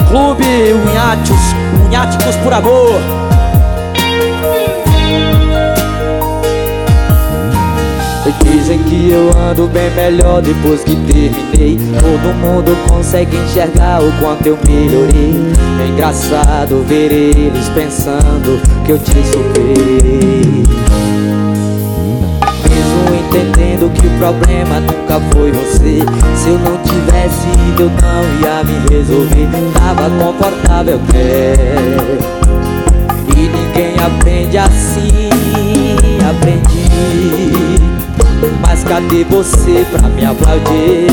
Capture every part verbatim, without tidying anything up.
Clube Unháticos, Unháticos por Amor. Dizem que eu ando bem melhor depois que terminei. Todo mundo consegue enxergar o quanto eu melhorei. É engraçado ver eles pensando que eu te superei, mesmo entendendo que o problema nunca foi você. Se eu não tivesse ido eu não ia me resolver. Tava confortável até. E ninguém aprende assim, aprendi. Mas cadê você pra me aplaudir?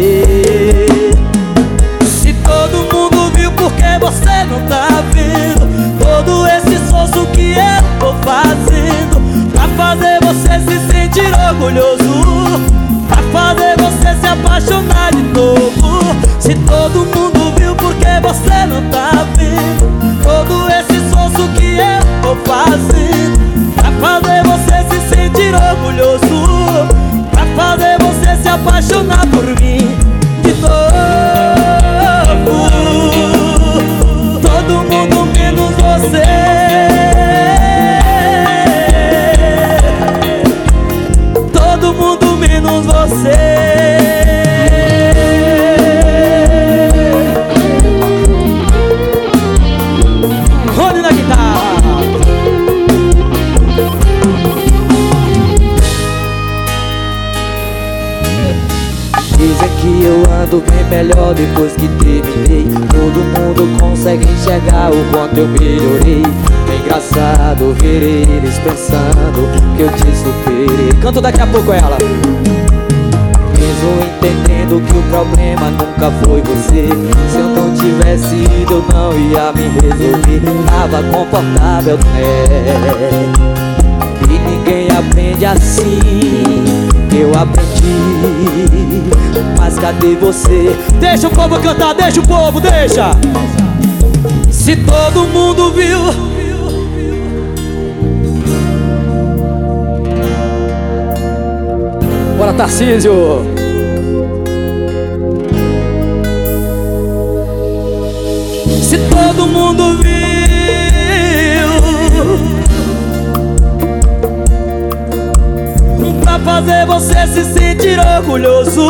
Se todo mundo viu, por que você não tá vendo? Todo esse esforço que eu tô fazendo pra fazer você se sentir orgulhoso, pra fazer você se apaixonar de novo. Se todo mundo viu, por que você não tá vendo? Todo esse esforço que eu tô fazendo pra fazer você se sentir orgulhoso, pra fazer você se apaixonar por mim de novo. Todo mundo menos você. Todo mundo menos você. Rony na guitarra. Dizem que eu ando bem melhor depois que terminei. Todo mundo consegue enxergar o quanto eu melhorei. É engraçado ver eles pensando que eu te superei. Canto daqui a pouco ela. Mesmo entendendo que o problema nunca foi você. Se eu não tivesse ido eu não ia me resolver. Tava confortável, né? E ninguém aprende assim, eu aprendi. Mas cadê você? Deixa o povo cantar, deixa o povo, deixa. Se todo mundo viu, bora Tarcísio. Se todo mundo viu, pra fazer você se sentir orgulhoso.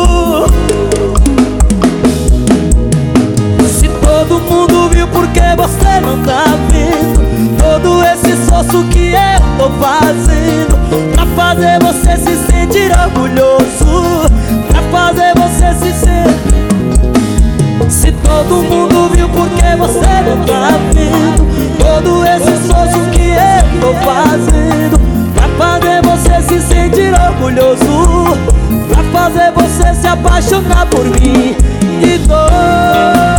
Se todo mundo viu, por que você não tá vendo? Todo esse esforço que eu tô fazendo pra fazer você se sentir orgulhoso, pra fazer você se sentir. Se todo mundo viu, por que você não tá vendo? Todo esse esforço que eu tô fazendo pra fazer você se sentir orgulhoso, pra fazer você se apaixonar por mim de novo.